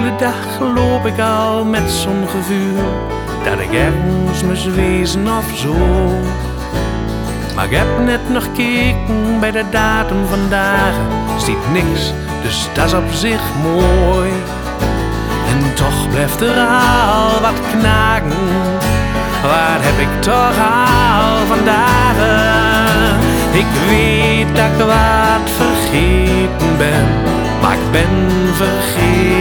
hele dag loop ik al met zo'n gevoel dat ik ergens moest wezen of zo. Maar ik heb net nog gekeken bij de datum vandaag, ziet niks, dus dat is op zich mooi. En toch blijft er al wat knagen, waar heb ik toch al vandaag? Ik weet dat ik wat vergeten ben, maar ik ben vergeten